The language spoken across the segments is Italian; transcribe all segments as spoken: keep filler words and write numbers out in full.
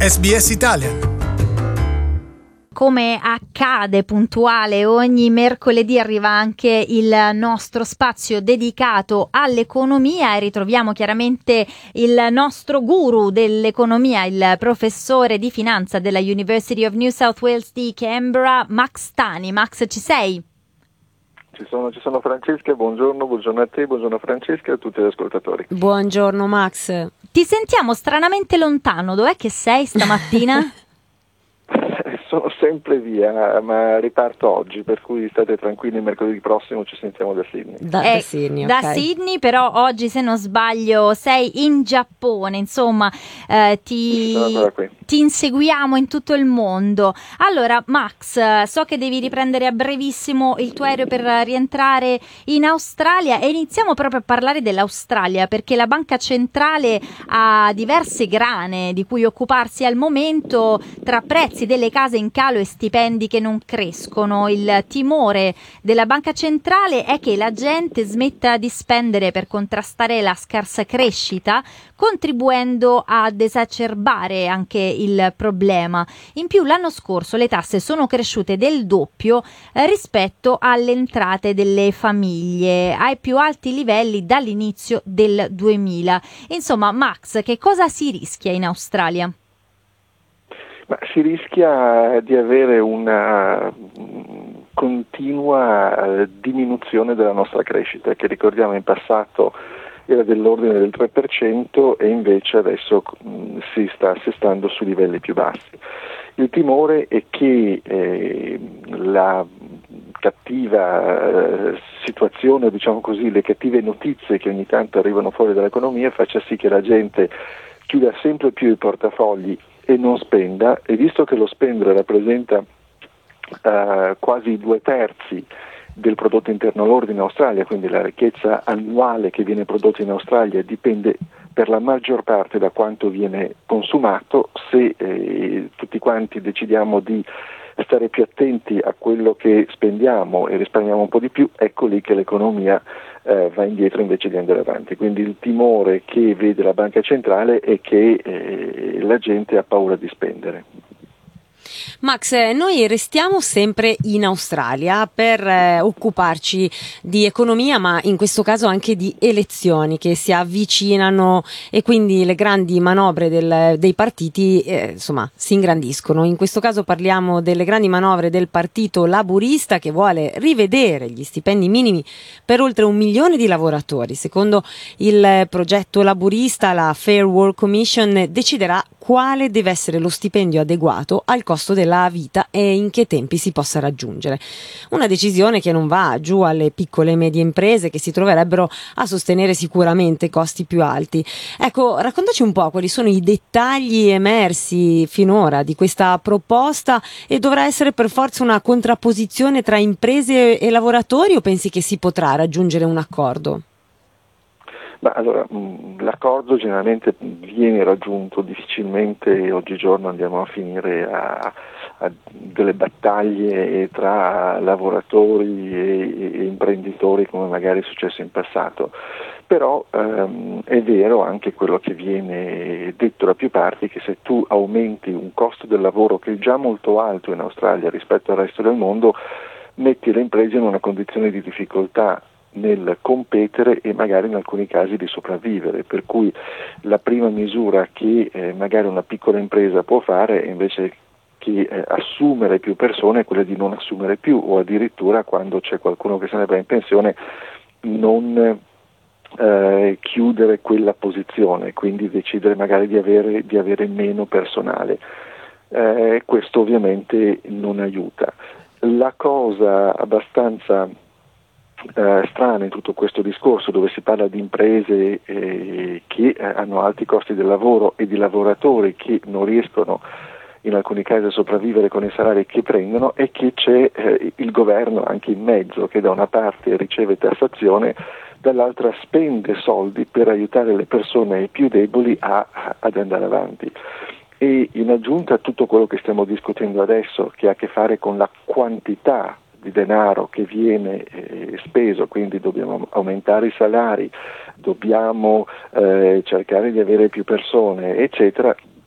S B S Italian. Come accade puntuale ogni mercoledì arriva anche il nostro spazio dedicato all'economia e ritroviamo chiaramente il nostro guru dell'economia, il professore di finanza della University of New South Wales di Canberra, Max Tani. Max, ci sei? Ci sono, ci sono Francesca, buongiorno, buongiorno a te, buongiorno Francesca e a tutti gli ascoltatori. Buongiorno Max. Ti sentiamo stranamente lontano, dov'è che sei stamattina? Sono sempre via, ma riparto oggi, per cui state tranquilli, mercoledì prossimo ci sentiamo da Sydney. Da, eh, da Sydney, da okay. Sydney, però oggi se non sbaglio sei in Giappone, insomma eh, ti, ti inseguiamo in tutto il mondo. Allora Max, so che devi riprendere a brevissimo il tuo aereo per rientrare in Australia e iniziamo proprio a parlare dell'Australia, perché la banca centrale ha diverse grane di cui occuparsi al momento, tra prezzi delle case in calo e stipendi che non crescono. Il timore della banca centrale è che la gente smetta di spendere per contrastare la scarsa crescita, contribuendo ad esacerbare anche il problema. In più l'anno scorso le tasse sono cresciute del doppio eh, rispetto alle entrate delle famiglie, ai più alti livelli dall'inizio del duemila. Insomma, Max, che cosa si rischia in Australia? Ma si rischia di avere una continua diminuzione della nostra crescita, che ricordiamo in passato era dell'ordine del tre per cento e invece adesso mh, si sta assestando su livelli più bassi. Il timore è che eh, la cattiva eh, situazione, diciamo così, le cattive notizie che ogni tanto arrivano fuori dall'economia faccia sì che la gente chiuda sempre più i portafogli e non spenda, e visto che lo spendere rappresenta uh, quasi due terzi del prodotto interno lordo in Australia, quindi la ricchezza annuale che viene prodotta in Australia dipende per la maggior parte da quanto viene consumato. Se eh, tutti quanti decidiamo di stare più attenti a quello che spendiamo e risparmiamo un po' di più, ecco lì che l'economia eh, va indietro invece di andare avanti. Quindi il timore che vede la banca centrale è che eh, la gente ha paura di spendere. Max, noi restiamo sempre in Australia per eh, occuparci di economia, ma in questo caso anche di elezioni che si avvicinano e quindi le grandi manovre del, dei partiti eh, insomma si ingrandiscono. In questo caso parliamo delle grandi manovre del Partito Laburista, che vuole rivedere gli stipendi minimi per oltre un milione di lavoratori. Secondo il progetto laburista, la Fair Work Commission deciderà quale deve essere lo stipendio adeguato al costo della vita e in che tempi si possa raggiungere. Una decisione che non va giù alle piccole e medie imprese, che si troverebbero a sostenere sicuramente costi più alti. Ecco, raccontaci un po' quali sono i dettagli emersi finora di questa proposta, e dovrà essere per forza una contrapposizione tra imprese e lavoratori, o pensi che si potrà raggiungere un accordo? Ma allora, l'accordo generalmente viene raggiunto, difficilmente oggigiorno andiamo a finire a, a delle battaglie tra lavoratori e, e imprenditori come magari è successo in passato, però ehm, è vero anche quello che viene detto da più parti, che se tu aumenti un costo del lavoro che è già molto alto in Australia rispetto al resto del mondo, metti le imprese in una condizione di difficoltà nel competere e magari in alcuni casi di sopravvivere, per cui la prima misura che eh, magari una piccola impresa può fare è invece che eh, assumere più persone è quella di non assumere più, o addirittura quando c'è qualcuno che se ne va in pensione non eh, chiudere quella posizione, quindi decidere magari di avere, di avere meno personale. Eh, questo ovviamente non aiuta. La cosa abbastanza Eh, strana in tutto questo discorso, dove si parla di imprese eh, che eh, hanno alti costi del lavoro e di lavoratori che non riescono in alcuni casi a sopravvivere con i salari che prendono, è che c'è eh, il governo anche in mezzo, che da una parte riceve tassazione, dall'altra spende soldi per aiutare le persone più deboli a, a, ad andare avanti. E in aggiunta a tutto quello che stiamo discutendo adesso, che ha a che fare con la quantità di denaro che viene eh, speso, quindi dobbiamo aumentare i salari, dobbiamo eh, cercare di avere più persone, eccetera,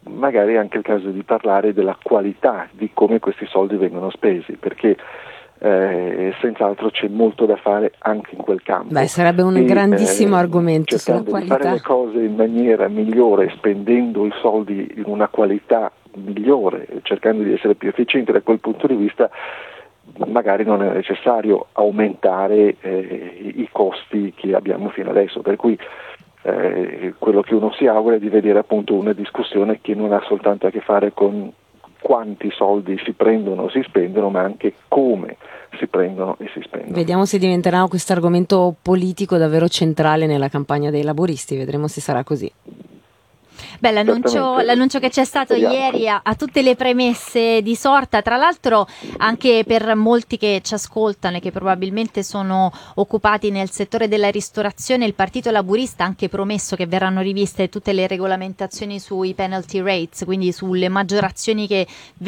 magari è anche il caso di parlare della qualità di come questi soldi vengono spesi, perché eh, senz'altro c'è molto da fare anche in quel campo. Beh, sarebbe un e, grandissimo eh, argomento sulla cercando di qualità. fare le cose in maniera migliore, spendendo i soldi in una qualità migliore, cercando di essere più efficienti da quel punto di vista, magari non è necessario aumentare eh, i costi che abbiamo fino adesso, per cui eh, quello che uno si augura è di vedere appunto una discussione che non ha soltanto a che fare con quanti soldi si prendono o si spendono, ma anche come si prendono e si spendono. Vediamo se diventerà questo argomento politico davvero centrale nella campagna dei laburisti, vedremo se sarà così. Beh, l'annuncio, l'annuncio che c'è stato Speriamo. ieri ha, ha tutte le premesse di sorta, tra l'altro anche per molti che ci ascoltano e che probabilmente sono occupati nel settore della ristorazione, il Partito Laburista ha anche promesso che verranno riviste tutte le regolamentazioni sui penalty rates, quindi sulle maggiorazioni che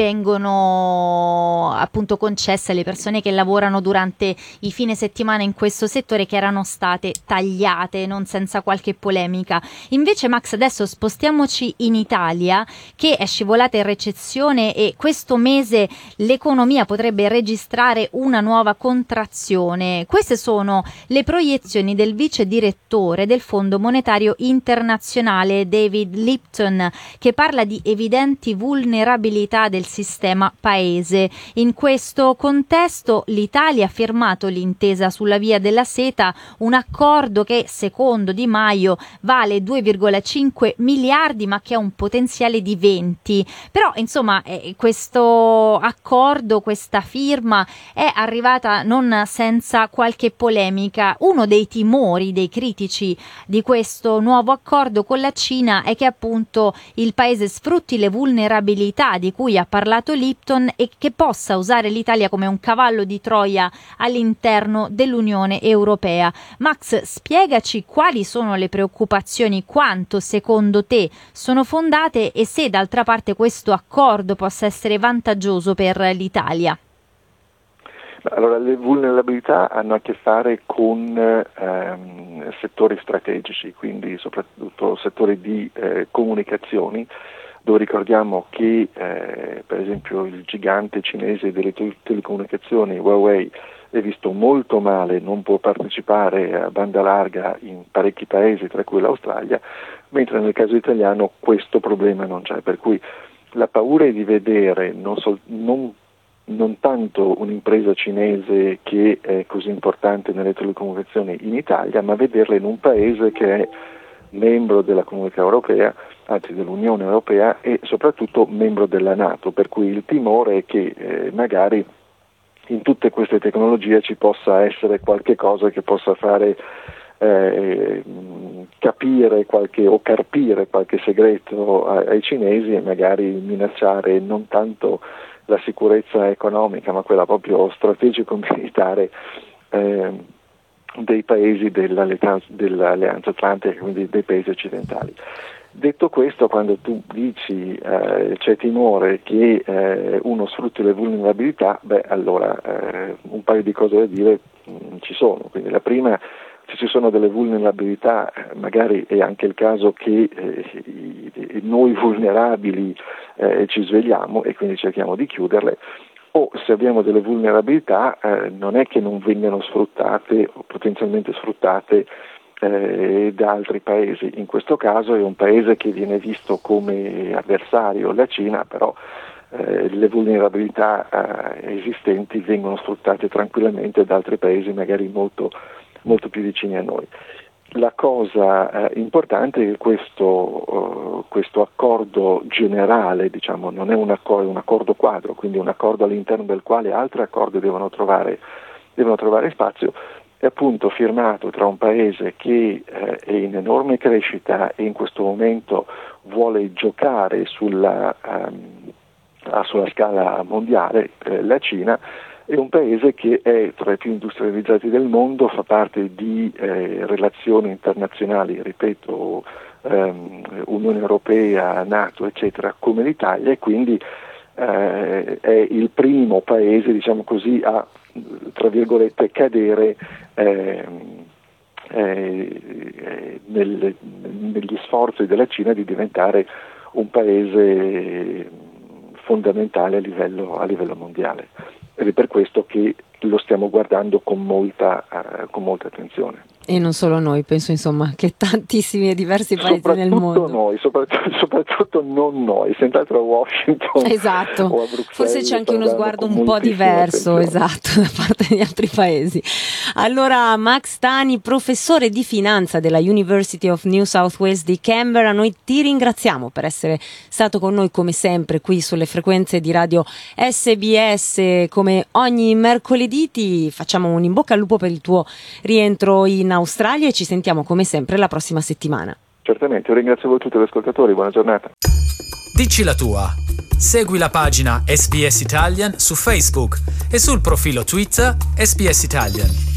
vengono appunto concesse alle persone che lavorano durante i fine settimana in questo settore, che erano state tagliate non senza qualche polemica. Invece, Max, adesso spostiamoci in Italia, che è scivolata in recessione e questo mese l'economia potrebbe registrare una nuova contrazione. Queste sono le proiezioni del vice direttore del Fondo Monetario Internazionale David Lipton, che parla di evidenti vulnerabilità del sistema paese. In questo contesto l'Italia ha firmato l'intesa sulla Via della Seta, un accordo che secondo Di Maio vale due virgola cinque miliardi, ma che ha un potenziale di venti. Però insomma eh, questo accordo, questa firma è arrivata non senza qualche polemica. Uno dei timori dei critici di questo nuovo accordo con la Cina è che appunto il paese sfrutti le vulnerabilità di cui ha parlato Lipton e che possa usare l'Italia come un cavallo di Troia all'interno dell'Unione Europea. Max, spiegaci quali sono le preoccupazioni, quanto secondo te sono fondate e se d'altra parte questo accordo possa essere vantaggioso per l'Italia. Allora, le vulnerabilità hanno a che fare con ehm, settori strategici, quindi soprattutto settori di eh, comunicazioni, dove ricordiamo che eh, per esempio il gigante cinese delle te- telecomunicazioni Huawei è visto molto male, non può partecipare a banda larga in parecchi paesi, tra cui l'Australia, mentre nel caso italiano questo problema non c'è, per cui la paura è di vedere non, sol- non, non tanto un'impresa cinese che è così importante nelle telecomunicazioni in Italia, ma vederla in un paese che è membro della Comunità Europea, anzi dell'Unione Europea, e soprattutto membro della NATO, per cui il timore è che eh, magari in tutte queste tecnologie ci possa essere qualche cosa che possa fare eh, capire qualche o carpire qualche segreto ai, ai cinesi e magari minacciare non tanto la sicurezza economica ma quella proprio strategico-militare eh, dei paesi dell'alleanza, dell'Alleanza Atlantica, quindi dei paesi occidentali. Detto questo, quando tu dici eh, c'è timore che eh, uno sfrutti le vulnerabilità, beh allora eh, un paio di cose da dire mh, ci sono. Quindi la prima, se ci sono delle vulnerabilità, magari è anche il caso che eh, i, i, noi vulnerabili eh, ci svegliamo e quindi cerchiamo di chiuderle, o se abbiamo delle vulnerabilità eh, non è che non vengano sfruttate o potenzialmente sfruttate Eh, da altri paesi. In questo caso è un paese che viene visto come avversario, la Cina, però eh, le vulnerabilità eh, esistenti vengono sfruttate tranquillamente da altri paesi magari molto, molto più vicini a noi. La cosa eh, importante è che questo, uh, questo accordo generale, diciamo, non è un accordo, un accordo quadro, quindi un accordo all'interno del quale altri accordi devono trovare, devono trovare spazio, è appunto firmato tra un paese che eh, è in enorme crescita e in questo momento vuole giocare sulla, um, sulla scala mondiale, eh, la Cina, è un paese che è tra i più industrializzati del mondo, fa parte di eh, relazioni internazionali, ripeto, um, Unione Europea, NATO, eccetera, come l'Italia, e quindi eh, è il primo paese, diciamo così, a tra virgolette cadere eh, eh, nel, negli sforzi della Cina di diventare un paese fondamentale a livello, a livello mondiale, ed è per questo che lo stiamo guardando con molta, uh, con molta attenzione. E non solo noi, penso insomma che tantissimi e diversi paesi nel mondo. Noi, soprattutto, soprattutto non noi, senz'altro a Washington, esatto. o a Bruxelles. Forse c'è anche uno sguardo un po' diverso, attenzione. esatto, da parte di altri paesi. Allora, Max Tani, professore di finanza della University of New South Wales di Canberra, noi ti ringraziamo per essere stato con noi come sempre qui sulle frequenze di radio S B S. Come ogni mercoledì ti facciamo un in bocca al lupo per il tuo rientro in Australia e ci sentiamo come sempre la prossima settimana. Certamente, io ringrazio voi tutti gli ascoltatori, buona giornata. Dici la tua. Segui la pagina S B S Italian su Facebook e sul profilo Twitter S B S Italian.